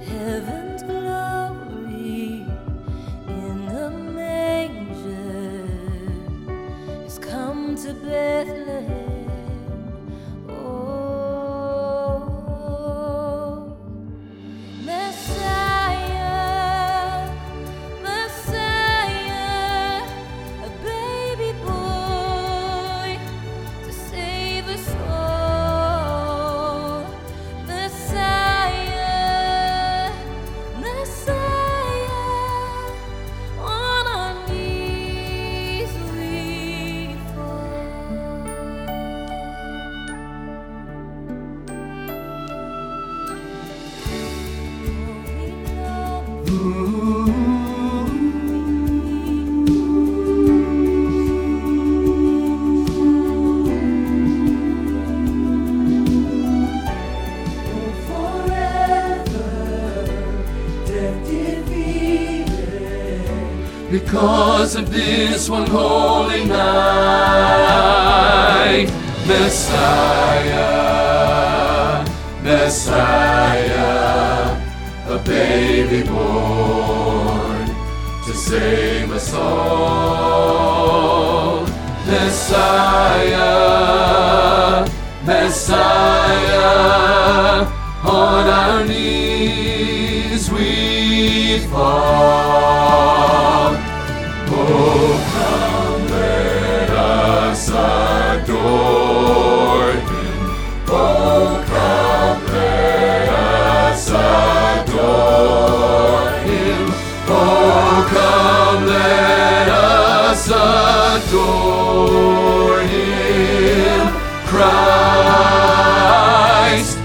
Heaven's glory in the manger has come to Bethlehem. Oh, Messiah, Messiah, a baby boy to save us all. Messiah, Messiah, on our knees we fall. Because of this one holy night, Messiah, Messiah, a baby born to save us all. Messiah, Messiah, on our knees we fall. Oh, come, let us adore Him. Oh, come, let us adore Him. Oh, come, let us adore Him, Christ.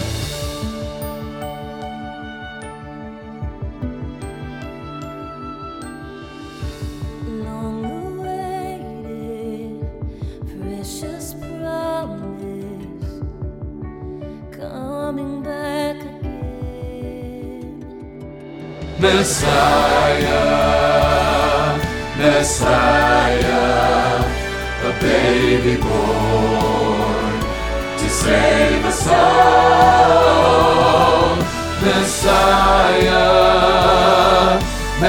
Long awaited, precious promise, coming back again. Messiah, Messiah, a baby born to save us all. Messiah,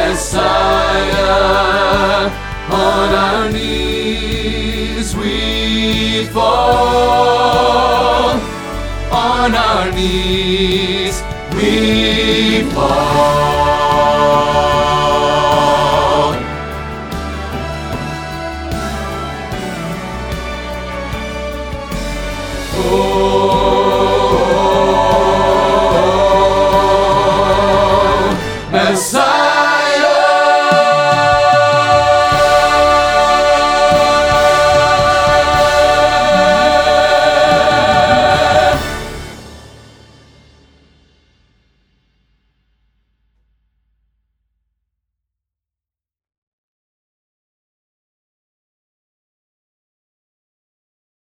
Messiah, on our knees we fall. On our knees we fall.